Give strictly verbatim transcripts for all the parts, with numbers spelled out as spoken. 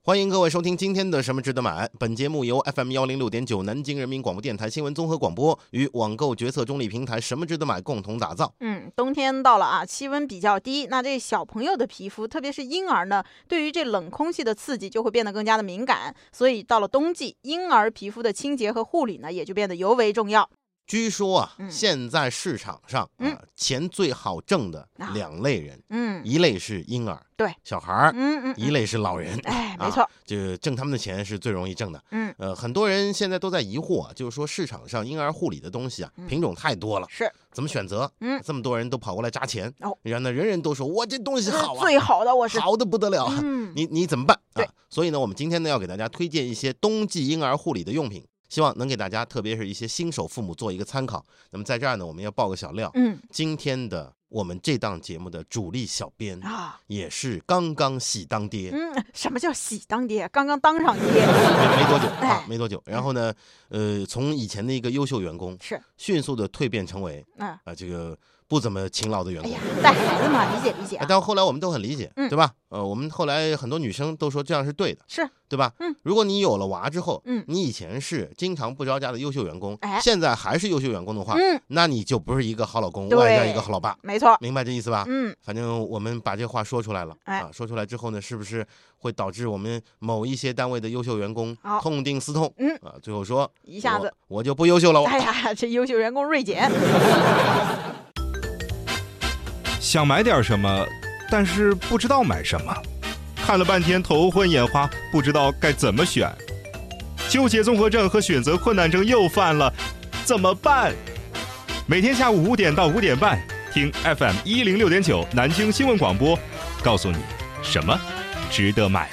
欢迎各位收听今天的什么值得买。本节目由 F M 一零六点九 南京人民广播电台新闻综合广播与网购决策中立平台什么值得买共同打造。 嗯，冬天到了啊，气温比较低，那这小朋友的皮肤，特别是婴儿呢，对于这冷空气的刺激就会变得更加的敏感，所以到了冬季，婴儿皮肤的清洁和护理呢，也就变得尤为重要。 据说啊， 嗯、 现在市场上啊、 嗯、 钱最好挣的两类人， 嗯， 一类是婴儿， 对， 小孩， 嗯嗯， 一类是老人， 哎，没错， 就挣他们的钱是最容易挣的。 嗯， 呃，很多人现在都在疑惑、啊，就是说市场上婴儿护理的东西啊， 嗯、 品种太多了， 是怎么选择？ 嗯， 这么多人都跑过来扎钱， 哦， 然后呢，人人都说我这东西好啊， 最好的，我是好的不得了， 嗯， 你你怎么办？ 对、 啊，所以呢，我们今天呢要给大家推荐一些冬季婴儿护理的用品。希望能给大家，特别是一些新手父母做一个参考。那么在这儿呢，我们要爆个小料。 嗯， 今天的我们这档节目的主力小编啊， 也是刚刚喜当爹。 嗯，什么叫喜当爹？刚刚当上爹， 没没多久哎、 啊，没多久。然后呢，呃，从以前的一个优秀员工， 是迅速的蜕变成为啊、呃、这个不怎么勤劳的员工。 哎呀，带孩子嘛，理解理解、啊。 但后来我们都很理解， 嗯、 对吧？呃，我们后来很多女生都说这样是对的， 是对吧？ 嗯， 如果你有了娃之后， 嗯， 你以前是经常不着家的优秀员工， 哎， 现在还是优秀员工的话， 嗯， 那你就不是一个好老公，外加一个好老爸， 没错， 明白这意思吧？ 嗯， 反正我们把这话说出来了， 哎、 啊，说出来之后呢，是不是会导致我们某一些单位的优秀员工痛定思痛， 嗯， 啊，最后说一下子我, 我就不优秀了，我哎呀，这优秀员工锐减。 想买点什么，但是不知道买什么，看了半天头昏眼花，不知道该怎么选，纠结综合症和选择困难症又犯了，怎么办？每天下午五点到五点半，听 F M 一零六点九 南京新闻广播，告诉你什么值得买。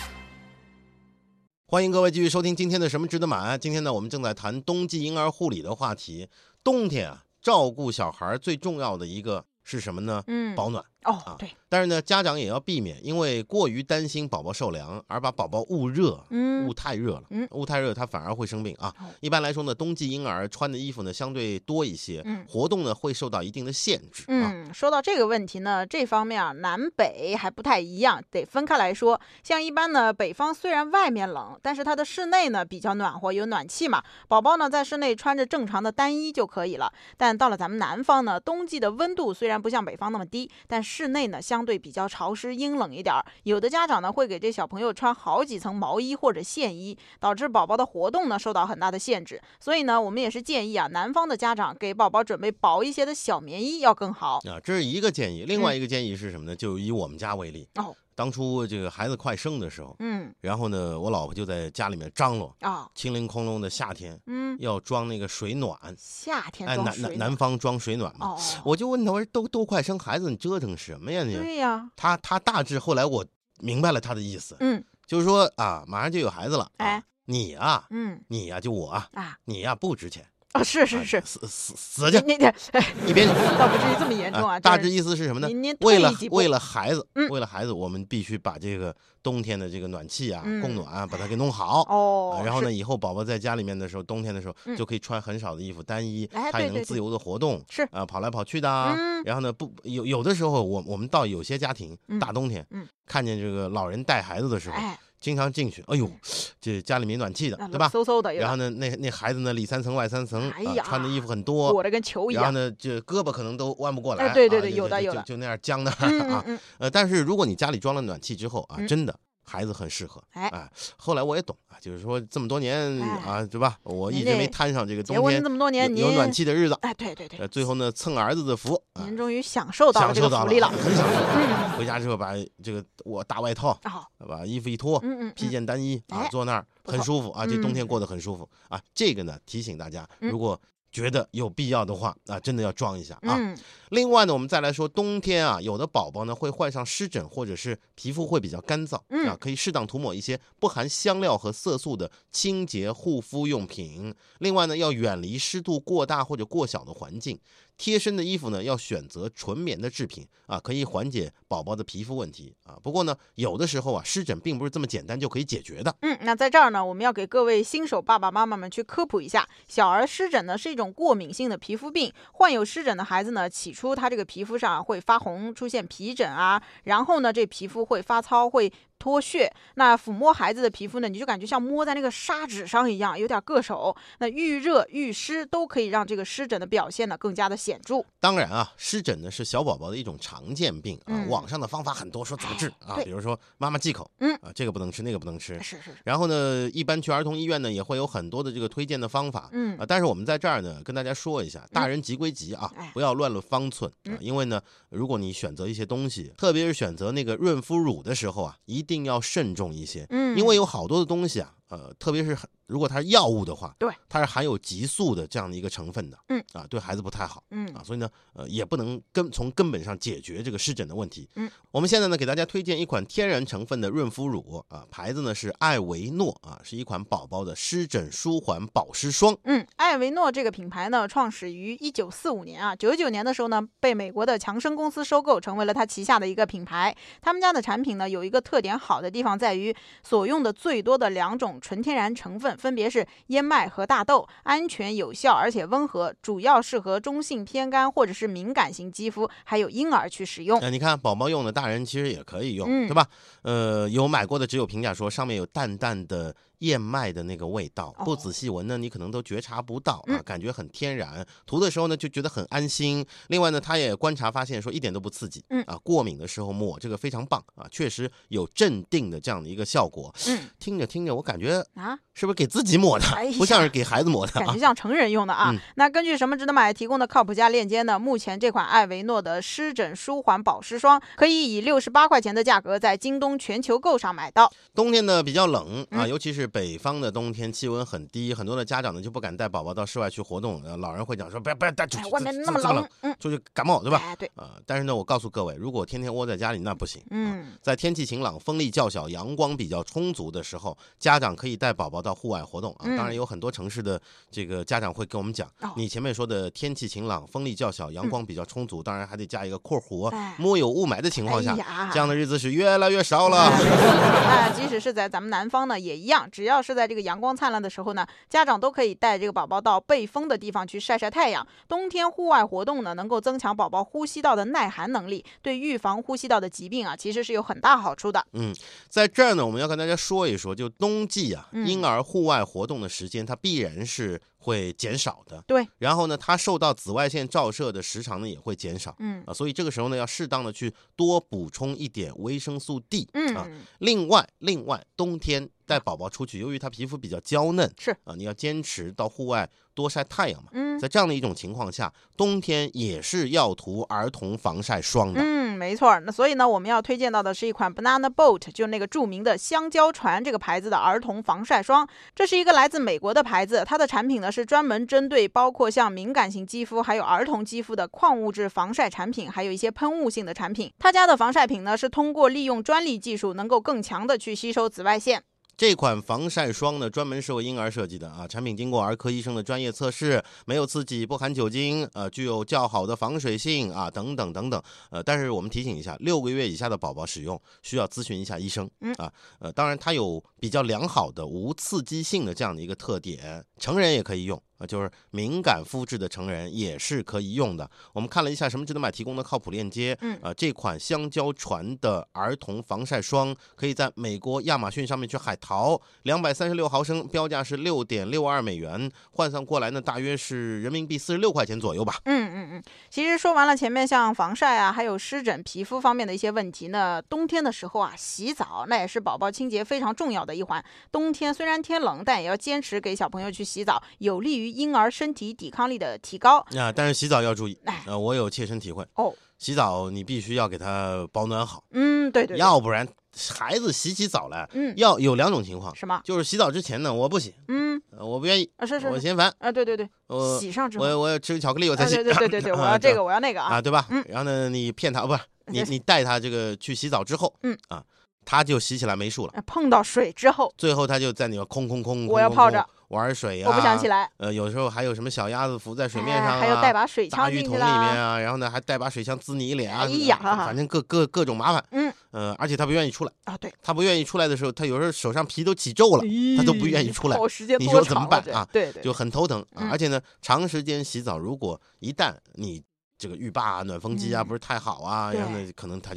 欢迎各位继续收听今天的什么值得买。今天呢，我们正在谈冬季婴儿护理的话题。冬天啊，照顾小孩最重要的一个是什么呢？ 嗯， 保暖。 哦， 啊， 对， 但是呢，家长也要避免因为过于担心宝宝受凉而把宝宝捂热， 嗯， 捂太热了， 嗯， 捂太热他反而会生病啊。 哦、 一般来说呢，冬季婴儿穿的衣服呢相对多一些， 嗯， 活动呢会受到一定的限制。 嗯， 啊、 说到这个问题呢，这方面啊南北还不太一样，得分开来说。像一般呢，北方虽然外面冷，但是它的室内呢比较暖和，有暖气嘛，宝宝呢在室内穿着正常的单衣就可以了。但到了咱们南方呢，冬季的温度虽然不像北方那么低，但室内呢相对对比较潮湿阴冷一点，有的家长呢会给这小朋友穿好几层毛衣或者线衣，导致宝宝的活动呢受到很大的限制。所以呢，我们也是建议啊，南方的家长给宝宝准备薄一些的小棉衣要更好啊。这是一个建议，另外一个建议是什么呢？嗯、就以我们家为例哦。 当初这个孩子快生的时候， 嗯， 然后呢，我老婆就在家里面张罗啊、哦， 清零空笼的夏天， 嗯， 要装那个水暖， 夏天哎，南南南方装水暖嘛， 哦， 我就问他，我说都都快生孩子，你折腾什么呀你？ 对呀， 他他大致后来我明白了他的意思， 嗯， 就是说啊，马上就有孩子了， 哎， 啊、你呀， 嗯， 你呀就我啊， 啊， 你呀不值钱。 哦，是是是， 啊、死死死去！ 你你哎， 一边倒不至于这么严重啊。 啊大致意思是什么呢？ 您为了为了孩子、 嗯， 为了孩子，我们必须把这个冬天的这个暖气啊、 嗯、 供暖啊，把它给弄好。 哦、 啊，然后呢，以后宝宝在家里面的时候，冬天的时候、 嗯、 就可以穿很少的衣服，单衣， 哎、 他也能自由的活动， 是啊，跑来跑去的、啊。 嗯、 然后呢，不有有的时候，我我们到有些家庭、 嗯、 大冬天、 嗯， 看见这个老人带孩子的时候。 哎， 经常进去，哎呦，这家里没暖气的，对吧？ 嗖嗖的。 然后呢，那那孩子呢，里三层外三层， 哎呀， 啊、穿的衣服很多， 裹得跟球一样。 然后呢，这胳膊可能都弯不过来。 哎，对对对， 啊、 有的有的， 就就那样僵那儿、 嗯、 啊。 嗯嗯呃，但是如果你家里装了暖气之后啊， 嗯、 真的孩子很适合。 哎， 啊，后来我也懂啊，就是说这么多年、 哎、 啊，对吧？我一直没摊上这个冬天结婚这么多年有有暖气的日子。 哎，对对对。 呃，最后呢，蹭儿子的福， 啊、您终于享受到这个福利了， 了， 很享受。 嗯、 回家之后把这个我大外套啊、哦，把衣服一脱， 嗯嗯， 披件单衣、 嗯、 啊，坐那儿很舒服啊，这冬天过得很舒服、 嗯、 啊。这个呢，提醒大家， 嗯、 如果觉得有必要的话啊，真的要装一下啊。 嗯、 另外呢，我们再来说冬天啊，有的宝宝呢会患上湿疹，或者是皮肤会比较干燥、 嗯、 啊，可以适当涂抹一些不含香料和色素的清洁护肤用品。另外呢，要远离湿度过大或者过小的环境。贴身的衣服呢，要选择纯棉的制品啊，可以缓解宝宝的皮肤问题啊。不过呢，有的时候啊，湿疹并不是这么简单就可以解决的。 嗯，那在这儿呢，我们要给各位新手爸爸妈妈们去科普一下，小儿湿疹呢是一种过敏性的皮肤病。患有湿疹的孩子呢，起初他这个皮肤上会发红，出现皮疹啊，然后呢，这皮肤会发糙，会脱屑。那抚摸孩子的皮肤呢，你就感觉像摸在那个砂纸上一样，有点硌手。那遇热遇湿都可以让这个湿疹的表现呢更加的显著。 当然啊，湿疹呢是小宝宝的一种常见病啊， 嗯、 网上的方法很多，说怎么治啊， 对比如说妈妈忌口， 嗯啊，这个不能吃，那个不能吃， 是是是。 然后呢，一般去儿童医院呢也会有很多的这个推荐的方法， 嗯啊，但是我们在这儿呢跟大家说一下，大人急归急啊， 嗯、 不要乱了方寸啊，因为呢，如果你选择一些东西，特别是选择那个润肤乳的时候啊，一定要慎重一些， 嗯， 因为有好多的东西啊。呃，特别是如果它是药物的话， 对， 它是含有激素的这样的一个成分的， 嗯啊，对孩子不太好， 嗯啊，所以呢，呃，也不能根从根本上解决这个湿疹的问题。 嗯， 我们现在呢给大家推荐一款天然成分的润肤乳啊，牌子呢是艾维诺啊，是一款宝宝的湿疹舒缓保湿霜。 嗯，艾维诺这个品牌呢，创始于一九四五年啊，九九年的时候呢，被美国的强生公司收购，成为了它旗下的一个品牌。他们家的产品呢，有一个特点好的地方在于所用的最多的两种纯天然成分分别是燕麦和大豆，安全有效而且温和，主要适合中性偏干或者是敏感型肌肤，还有婴儿去使用。 呃、你看宝宝用的，大人其实也可以用， 嗯、 对吧？呃，有买过的只有评价说上面有淡淡的燕麦的那个味道，不仔细闻呢，你可能都觉察不到啊， 嗯、 感觉很天然。涂的时候呢，就觉得很安心。另外呢，他也观察发现说一点都不刺激， 嗯啊，过敏的时候抹这个非常棒啊，确实有镇定的这样的一个效果。 嗯， 听着听着，我感觉啊， 是不是给自己抹的？ 哎、 不像是给孩子抹的、啊， 感觉像成人用的啊。 嗯、 那根据什么值得买提供的靠谱价链接呢？目前这款艾维诺的湿疹舒缓保湿霜可以以六十八块钱的价格在京东全球购上买到。 冬天呢比较冷啊， 嗯、 尤其是北方的冬天，气温很低，很多的家长呢就不敢带宝宝到室外去活动。呃，老人会讲说不要不要带出去、 哎，外面那么冷， 冷，嗯， 出去感冒对吧？ 哎，对， 啊、呃，但是呢，我告诉各位，如果天天窝在家里那不行。 嗯、 啊，在天气晴朗、风力较小、阳光比较充足的时候，家长可以带宝宝到户外活动啊。 嗯、 当然有很多城市的这个家长会跟我们讲， 哦、 你前面说的天气晴朗、风力较小、阳光比较充足，嗯、当然还得加一个括弧， 哎、 摸有雾霾的情况下， 哎、 这样的日子是越来越少了。 那即使是在咱们南方呢，也一样，只要是在这个阳光灿烂的时候呢，家长都可以带这个宝宝到背风的地方去晒晒太阳。冬天户外活动呢，能够增强宝宝呼吸道的耐寒能力，对预防呼吸道的疾病啊，其实是有很大好处的。 嗯，在这儿呢，我们要跟大家说一说，就冬季啊， 嗯、 婴儿户外活动的时间，它必然是会减少的。 对， 然后呢，它受到紫外线照射的时长呢也会减少。 嗯啊，所以这个时候呢，要适当的去多补充一点维生素 D。 嗯啊，另外，另外，冬天带宝宝出去，由于他皮肤比较娇嫩， 是啊，你要坚持到户外多晒太阳嘛。 嗯， 在这样的一种情况下，冬天也是要涂儿童防晒霜的。 嗯，没错。那所以呢，我们要推荐到的是一款 Banana Boat， 就那个著名的香蕉船这个牌子的儿童防晒霜。这是一个来自美国的牌子，它的产品呢是专门针对包括像敏感型肌肤还有儿童肌肤的矿物质防晒产品，还有一些喷雾性的产品。他家的防晒品呢是通过利用专利技术，能够更强的去吸收紫外线。 这款防晒霜呢，专门是为婴儿设计的啊！产品经过儿科医生的专业测试，没有刺激，不含酒精，呃，具有较好的防水性啊，等等等等。呃，但是我们提醒一下，六个月以下的宝宝使用需要咨询一下医生啊。呃，当然它有比较良好的无刺激性的这样的一个特点，成人也可以用。啊，就是敏感肤质的成人也是可以用的。我们看了一下什么值得买提供的靠谱链接， 嗯， 呃，这款香蕉船的儿童防晒霜可以在美国亚马逊上面去海淘，两百三十六毫升，标价是六点六二美元，换算过来呢，大约是人民币四十六块钱左右吧。 嗯嗯嗯。其实说完了前面像防晒啊，还有湿疹、皮肤方面的一些问题呢，冬天的时候啊，洗澡那也是宝宝清洁非常重要的一环。冬天虽然天冷，但也要坚持给小朋友去洗澡，有利于婴儿身体抵抗力的提高啊，但是洗澡要注意， 哎， 呃，我有切身体会哦。 洗澡你必须要给它保暖好， 嗯，对 对, 对， 要不然孩子洗起澡来， 嗯， 要有两种情况， 什么？ 就是洗澡之前呢，我不洗， 嗯， 呃、我不愿意， 啊，是是， 我嫌烦啊，对对对， 我洗上之后， 我我要吃个巧克力我才洗， 啊、对对对对对，我要这个，我要那个啊， 啊，对吧？ 嗯， 然后呢，你骗他，不是你你带他这个去洗澡之后， 嗯啊。他就洗起来没数了， 碰到水之后， 最后他就在那个空空空， 我要泡着玩水啊， 我不想起来。 呃，有时候还有什么小鸭子浮在水面上、啊哎，还有带把水枪大浴桶里面啊，然后呢还带把水枪滋你一脸啊， 哎呀， 反正各各各种麻烦。 嗯， 呃，而且他不愿意出来啊，对， 他不愿意出来的时候，他有时候手上皮都起皱了，他都不愿意出来。你说怎么办啊？ 对对， 就很头疼啊。 嗯、 而且呢，长时间洗澡，如果一旦你这个浴霸啊、暖风机啊、嗯、不是太好啊，然后呢可能他就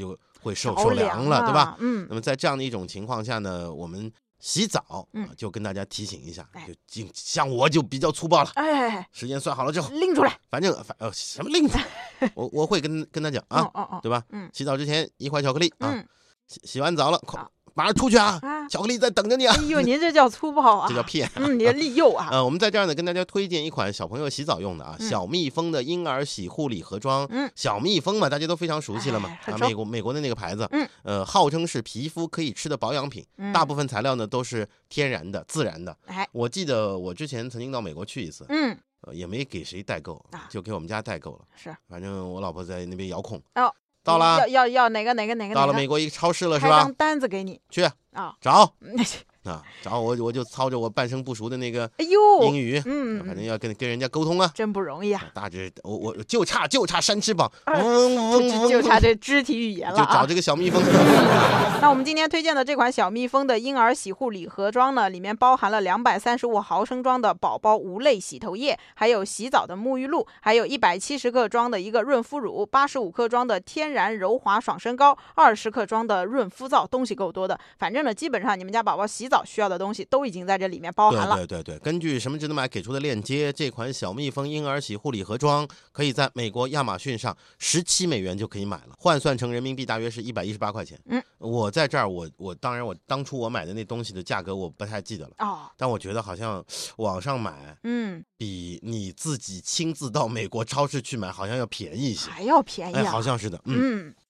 会受受凉了， 啊、 对吧？ 嗯。 那么在这样的一种情况下呢，我们洗澡， 嗯， 就跟大家提醒一下， 哎、 就像我就比较粗暴了， 哎， 时间算好了之后拎出来， 反正反呃什么拎出来，我我会跟跟他讲啊， 哦哦， 对吧？ 嗯， 洗澡之前一块巧克力啊， 嗯、 洗洗完澡了，快、 啊、 马上出去啊， 啊， 巧克力在等着你啊！ 哎呦，您这叫粗暴啊， 这叫骗， 嗯，你这利诱啊。 呃，我们在这儿呢，跟大家推荐一款小朋友洗澡用的啊， 嗯、 小蜜蜂的婴儿洗护礼盒装。 嗯， 小蜜蜂嘛，大家都非常熟悉了嘛， 哎、 啊，美国美国的那个牌子， 嗯， 呃，号称是皮肤可以吃的保养品， 嗯、 大部分材料呢都是天然的、自然的。 哎， 我记得我之前曾经到美国去一次， 嗯， 呃，也没给谁代购， 啊、 就给我们家代购了。 是， 反正我老婆在那边遥控。 哦， 到了， 要要要哪个哪个哪个？ 到了美国一个超市了是吧？ 开张单子给你， 去啊， 找。啊，找我我就操着我半生不熟的那个哎呦英语， 嗯， 反正要跟跟人家沟通啊， 真不容易啊。 大致我我就差就差扇翅膀， 嗡嗡嗡，就差这肢体语言了啊。 就找这个小蜜蜂。 那我们今天推荐的这款小蜜蜂的婴儿洗护礼盒装呢，里面包含了两百三十五毫升装的宝宝无泪洗头液，还有洗澡的沐浴露，还有一百七十克装的一个润肤乳，八十五克装的天然柔滑爽身膏，二十克装的润肤皂，东西够多的。反正呢，基本上你们家宝宝洗澡需要的东西都已经在这里面包含了。 对对对对，根据什么值得买给出的链接，这款小蜜蜂婴儿洗护礼盒装可以在美国亚马逊上十七美元就可以买了，换算成人民币大约是一百一十八块钱。 嗯， 我在这儿，我我当然我当初我买的那东西的价格我不太记得了， 哦， 但我觉得好像网上买， 嗯， 比你自己亲自到美国超市去买好像要便宜一些， 还要便宜啊， 哎，好像是的，嗯。 嗯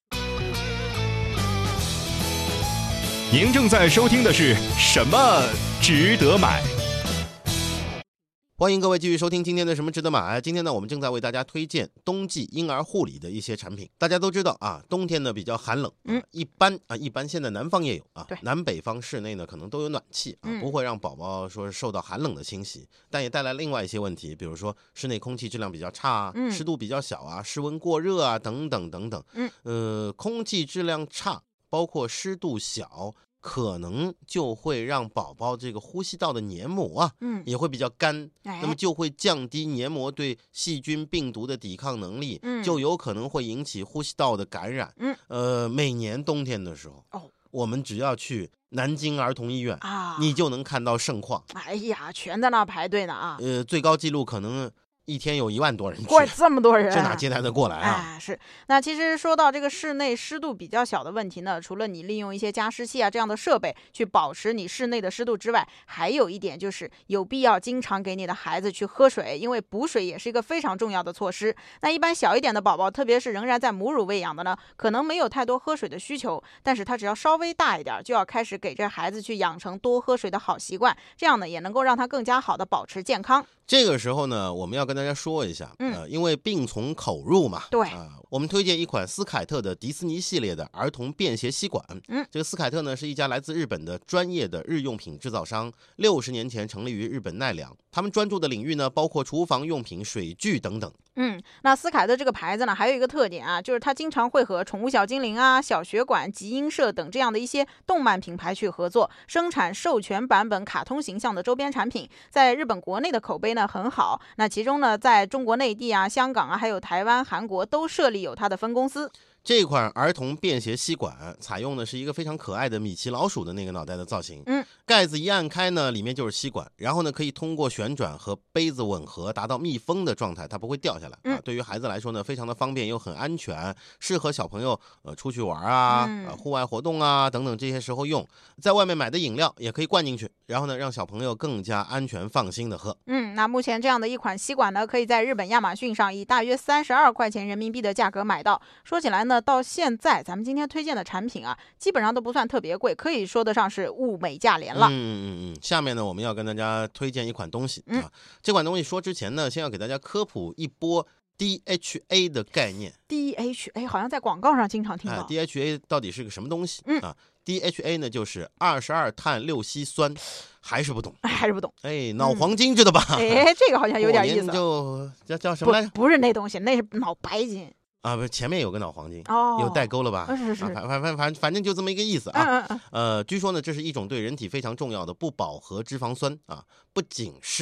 您正在收听的是什么值得买？ 欢迎各位继续收听今天的什么值得买。今天呢，我们正在为大家推荐冬季婴儿护理的一些产品。大家都知道啊，冬天呢比较寒冷， 嗯， 一般啊，一般现在南方也有啊， 对， 南北方室内呢可能都有暖气啊， 嗯、 不会让宝宝说受到寒冷的侵袭，但也带来另外一些问题，比如说室内空气质量比较差啊， 嗯、 湿度比较小啊，室温过热啊，等等等等。 嗯， 呃，空气质量差，包括湿度小，可能就会让宝宝这个呼吸道的黏膜啊， 嗯， 也会比较干， 哎、 那么就会降低黏膜对细菌、病毒的抵抗能力， 嗯， 就有可能会引起呼吸道的感染。 嗯， 呃，每年冬天的时候， 哦， 我们只要去南京儿童医院啊， 你就能看到盛况。 哎呀，全在那排队呢啊！ 呃，最高纪录可能一天有一万多人去， 哇，这么多人， 这哪接待得过来啊？ 哎，是。那其实说到这个室内湿度比较小的问题呢，除了你利用一些加湿器啊这样的设备去保持你室内的湿度之外，还有一点就是有必要经常给你的孩子去喝水，因为补水也是一个非常重要的措施。那一般小一点的宝宝，特别是仍然在母乳喂养的呢，可能没有太多喝水的需求，但是他只要稍微大一点，就要开始给这孩子去养成多喝水的好习惯，这样呢也能够让他更加好的保持健康。 这个时候呢，我们要跟大家说一下， 嗯、 呃，因为病从口入嘛， 对啊、呃，我们推荐一款斯凯特的迪士尼系列的儿童便携吸管。 嗯， 这个斯凯特呢是一家来自日本的专业的日用品制造商，六十年前成立于日本奈良，他们专注的领域呢包括厨房用品、水具等等。 嗯，那斯凯特这个牌子呢，还有一个特点啊，就是它经常会和宠物小精灵啊、小血管、集英社等这样的一些动漫品牌去合作，生产授权版本卡通形象的周边产品，在日本国内的口碑呢很好。那其中呢，在中国内地啊、香港啊，还有台湾、韩国都设立有它的分公司。 这款儿童便携吸管采用的是一个非常可爱的米奇老鼠的那个脑袋的造型， 嗯， 盖子一按开呢，里面就是吸管，然后呢可以通过旋转和杯子吻合，达到密封的状态，它不会掉下来、 嗯、 啊。对于孩子来说呢，非常的方便又很安全，适合小朋友呃出去玩啊、 嗯、 呃户外活动啊等等这些时候用。在外面买的饮料也可以灌进去，然后呢让小朋友更加安全放心的喝。 嗯，那目前这样的一款吸管呢，可以在日本亚马逊上以大约三十二块钱人民币的价格买到。说起来呢，到现在咱们今天推荐的产品啊，基本上都不算特别贵，可以说得上是物美价廉了。 嗯嗯嗯。下面呢，我们要跟大家推荐一款东西、 嗯、 啊。这款东西说之前呢，先要给大家科普一波 D H A 的概念。 D H A 好像在广告上经常听到。 哎、D H A 到底是个什么东西、 嗯、 啊 ？D H A 呢，就是二十二碳六烯酸，还是不懂？ 还是不懂？ 哎，脑黄金知道吧？ 哎、嗯，这个好像有点意思。 就叫叫什么来着？ 不是那东西，那是脑白金。 啊，不是，前面有个脑黄金， 哦， 有代沟了吧？ 是是是， 反反反反反正就这么一个意思啊。 嗯嗯嗯。 呃，据说呢，这是一种对人体非常重要的不饱和脂肪酸啊，不仅是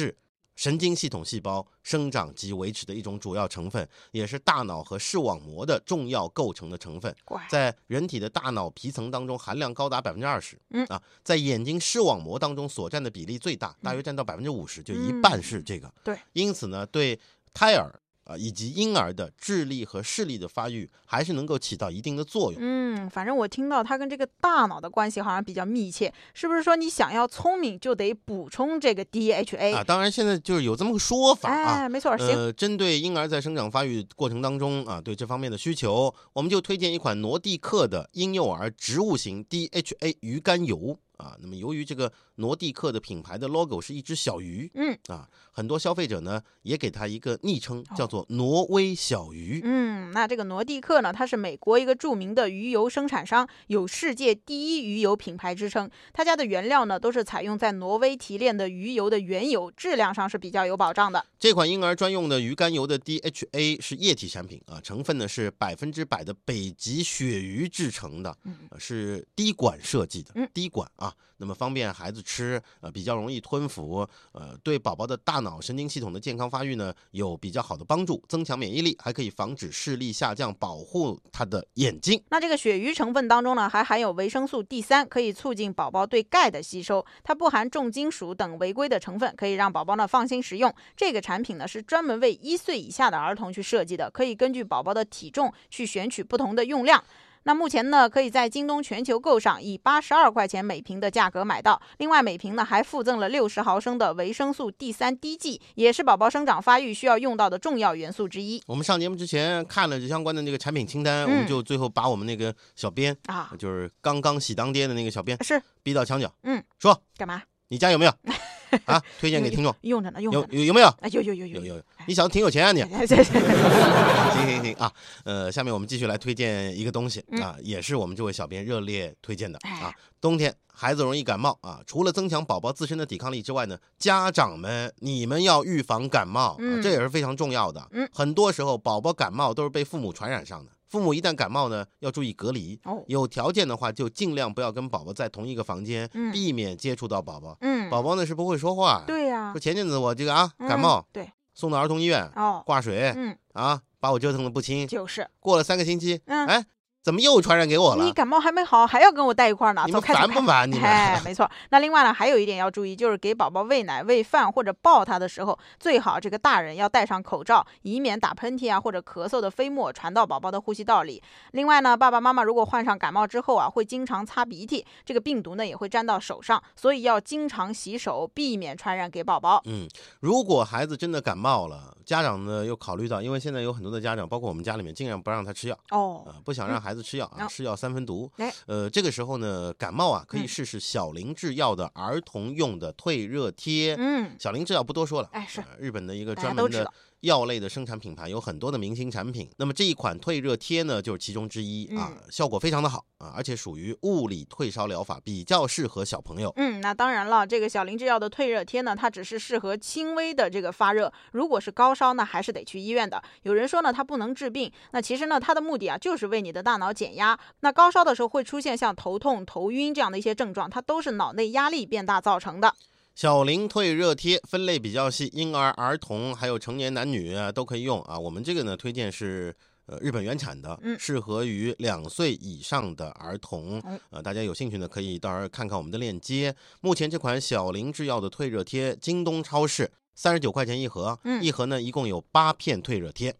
神经系统细胞生长及维持的一种主要成分，也是大脑和视网膜的重要构成的成分。在人体的大脑皮层当中含量高达百分之二十， 嗯啊，在眼睛视网膜当中所占的比例最大，大约占到百分之五十，就一半是这个。 嗯、对， 因此呢，对胎儿啊，以及婴儿的智力和视力的发育还是能够起到一定的作用。 嗯，反正我听到它跟这个大脑的关系好像比较密切，是不是说你想要聪明就得补充这个 D H A 啊？当然，现在就是有这么个说法啊， 哎，没错，行。 呃，针对婴儿在生长发育过程当中啊，对这方面的需求，我们就推荐一款诺地克的婴幼儿植物型 D H A 鱼肝油。啊，那么由于这个诺地克的品牌的 logo 是一只小鱼， 嗯啊，很多消费者呢也给它一个昵称，叫做挪威小鱼。 嗯，那这个诺地克呢，它是美国一个著名的鱼油生产商，有世界第一鱼油品牌之称。他家的原料呢都是采用在挪威提炼的鱼油的原油，质量上是比较有保障的。 这款婴儿专用的鱼肝油的 D H A 是液体产品啊，成分呢是百分之百的北极鳕鱼制成的， 嗯呃、是滴管设计的， 嗯、 滴管啊。那么方便孩子吃，呃，比较容易吞服，呃，对宝宝的大脑神经系统的健康发育呢有比较好的帮助，增强免疫力，还可以防止视力下降，保护他的眼睛。 那这个鳕鱼成分当中呢，还含有维生素 D 三，可以促进宝宝对钙的吸收，它不含重金属等违规的成分，可以让宝宝呢放心食用。这个产品呢是专门为一岁以下的儿童去设计的，可以根据宝宝的体重去选取不同的用量。那目前呢，可以在京东全球购上以八十二块钱每瓶的价格买到。另外，每瓶呢还附赠了六十毫升的维生素 D 三滴剂，也是宝宝生长发育需要用到的重要元素之一。 我们上节目之前看了这相关的那个产品清单，嗯、我们就最后把我们那个小编啊， 就是刚刚喜当爹的那个小编是逼到墙角， 嗯， 说干嘛？ 你家有没有？啊，推荐给听众。 用着呢，用着呢。 有有有没有？ 啊，有有有有有有。你小子挺有钱啊你。行行行啊，呃，下面我们继续来推荐一个东西啊，也是我们这位小编热烈推荐的啊。冬天孩子容易感冒啊，除了增强宝宝自身的抵抗力之外呢，家长们你们要预防感冒啊，这也是非常重要的。 嗯， 很多时候宝宝感冒都是被父母传染上的。父母一旦感冒呢，要注意隔离。 哦， 有条件的话，就尽量不要跟宝宝在同一个房间， 嗯、 避免接触到宝宝。 嗯， 宝宝呢是不会说话。 对呀、啊。 说前阵子我这个啊感冒， 嗯、对， 送到儿童医院， 哦， 挂水， 嗯啊，把我折腾的不轻。 就是。 过了三个星期， 嗯， 哎。怎么又传染给我了？ 你感冒还没好，还要跟我带一块儿呢？ 你们烦不烦？你们哎，没错。那另外呢，还有一点要注意，就是给宝宝喂奶、喂饭或者抱他的时候，最好这个大人要戴上口罩，以免打喷嚏啊或者咳嗽的飞沫传到宝宝的呼吸道里。另外呢，爸爸妈妈如果患上感冒之后啊，会经常擦鼻涕，这个病毒呢也会沾到手上，所以要经常洗手，避免传染给宝宝。 嗯，如果孩子真的感冒了，家长呢又考虑到，因为现在有很多的家长，包括我们家里面，尽量不让他吃药哦， 呃，不想让孩子吃药啊， 嗯、 吃药三分毒。 哎， 呃，这个时候呢，感冒啊，可以试试小林制药的儿童用的退热贴。 嗯， 小林制药不多说了， 哎是、 呃、日本的一个专门的药类的生产品牌，有很多的明星产品。那么这一款退热贴呢，就是其中之一啊，效果非常的好啊，而且属于物理退烧疗法，比较适合小朋友。 嗯，那当然了，这个小林制药的退热贴呢，它只是适合轻微的这个发热，如果是高烧呢，还是得去医院的。有人说呢，它不能治病，那其实呢，它的目的啊，就是为你的大脑减压。那高烧的时候会出现像头痛、头晕这样的一些症状，它都是脑内压力变大造成的。 小林退热贴分类比较细，婴儿、儿童还有成年男女啊都可以用啊。我们这个呢推荐是呃日本原产的， 嗯， 适合于两岁以上的儿童。 嗯、 呃，大家有兴趣呢可以到时候看看我们的链接。目前这款小林制药的退热贴，京东超市三十九块钱一盒， 嗯， 一盒呢一共有八片退热贴。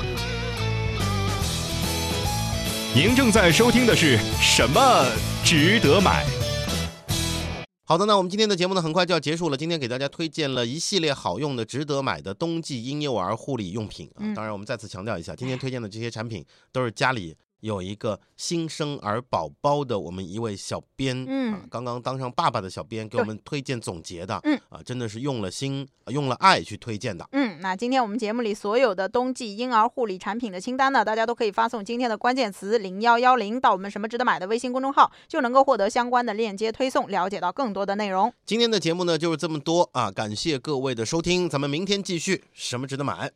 您正在收听的是什么值得买？ 好的，那我们今天的节目呢，很快就要结束了。今天给大家推荐了一系列好用的、值得买的冬季婴幼儿护理用品啊。 嗯、 当然，我们再次强调一下，今天推荐的这些产品都是家里有一个新生儿宝宝的我们一位小编， 嗯， 啊，刚刚当上爸爸的小编给我们推荐总结的， 嗯， 啊，真的是用了心、用了爱去推荐的。 嗯，那今天我们节目里所有的冬季婴儿护理产品的清单呢，大家都可以发送今天的关键词零一一零到我们什么值得买的微信公众号，就能够获得相关的链接推送，了解到更多的内容。 今天的节目呢就是这么多啊，感谢各位的收听，咱们明天继续什么值得买。